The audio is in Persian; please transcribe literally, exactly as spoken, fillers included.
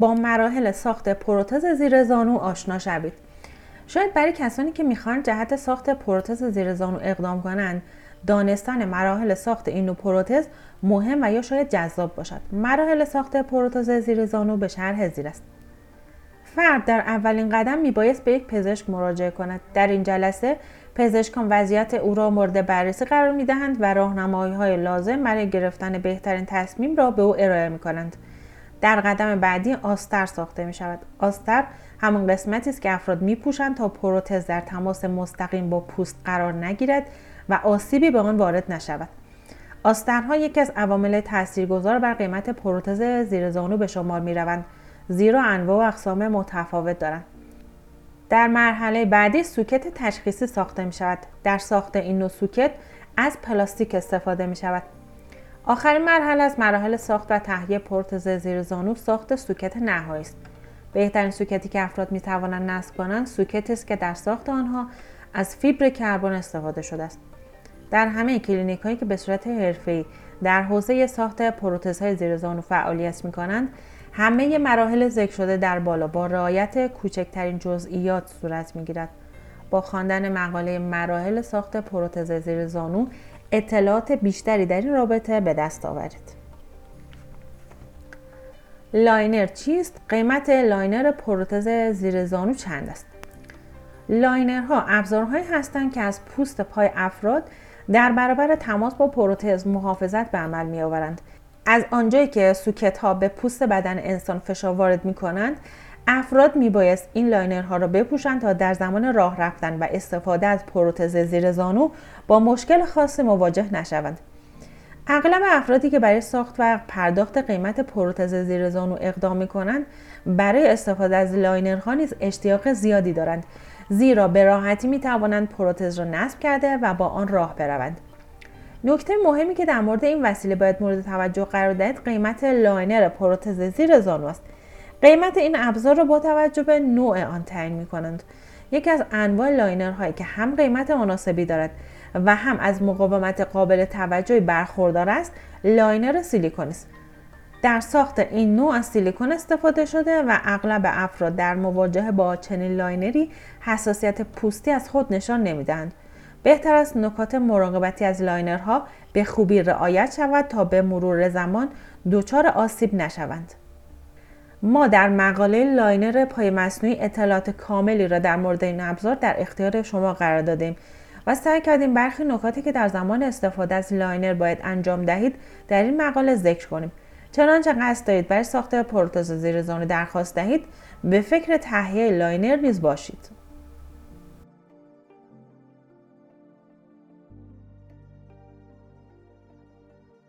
با مراحل ساخت پروتز زیر زانو آشنا شوید. شاید برای کسانی که میخوان جهت ساخت پروتز زیر زانو اقدام کنند، دانستن مراحل ساخت این نوع پروتز مهم و یا شاید جذاب باشد. مراحل ساخت پروتز زیر زانو به شرح زیر است. فرد در اولین قدم میبایست به یک پزشک مراجعه کند. در این جلسه پزشکان وضعیت او را مورد بررسی قرار میدهند و راهنمایی‌های لازم برای گرفتن بهترین تصمیم را به او ارائه میکنند. در قدم بعدی آستر ساخته می شود. آستر همان قسمتی است که افراد می پوشند تا پروتز در تماس مستقیم با پوست قرار نگیرد و آسیبی به آن وارد نشود. آسترها یکی از عوامل تاثیرگذار بر قیمت پروتز زیر زانو به شمار می روند، زیرا انواع و اقسام متفاوت دارند. در مرحله بعدی سوکت تشخیصی ساخته می شود. در ساخت این نوع سوکت از پلاستیک استفاده می شود. آخرین مرحله از مراحل ساخت و تهیه پروتز زیر زانو ساخت سوکت نهایی است. بهترین سوکتی که افراد می توانند نصب کنند سوکتی است که در ساخت آنها از فیبر کربن استفاده شده است. در همه کلینیک هایی که به صورت حرفه‌ای در حوزه ساخت پروتزهای زیر زانو فعالیت می کنند، همه مراحل ذکر شده در بالا با رعایت کوچکترین جزئیات صورت می گیرد. با خواندن مقاله مراحل ساخت پروتز زیر زانو اطلاعات بیشتری در این رابطه به دست آورید. لاینر چیست؟ قیمت لاینر پروتز زیر زانو چند است؟ لاینرها ابزارهایی هستند که از پوست پای افراد در برابر تماس با پروتز محافظت به عمل می آورند. از آنجایی که سوکت ها به پوست بدن انسان فشار وارد می کنند، افراد می بایست این لاینرها را بپوشند تا در زمان راه رفتن و استفاده از پروتز زیر زانو با مشکل خاصی مواجه نشوند. اغلب افرادی که برای ساخت و پرداخت قیمت پروتز زیر زانو اقدام می کنند، برای استفاده از لاینرها نیز اشتیاق زیادی دارند، زیرا به راحتی می توانند پروتز را نصب کرده و با آن راه بروند. نکته مهمی که در مورد این وسیله باید مورد توجه قرار دهید قیمت لاینر پروتز زیر زانو است. قیمت این ابزار را با توجه به نوع آن تعیین می کنند. یکی از انواع لاینرهایی که هم قیمت مناسبی دارد و هم از مقاومت قابل توجهی برخوردار است، لاینر سیلیکون است. در ساخت این نوع از سیلیکون استفاده شده و اغلب افراد در مواجهه با چنین لاینری حساسیت پوستی از خود نشان نمی‌دهند. بهتر است نکات مراقبتی از لاینرها به خوبی رعایت شود تا به مرور زمان دچار آسیب نشوند. ما در مقاله لاینر پای مصنوعی اطلاعات کاملی را در مورد این ابزار در اختیار شما قرار دادیم و سعی کردیم برخی نکاتی که در زمان استفاده از لاینر باید انجام دهید در این مقاله ذکر کنیم. چنانچه قصد دارید برای ساخت پروتز زیر زانو درخواست دهید، به فکر تهیه لاینر نیز باشید.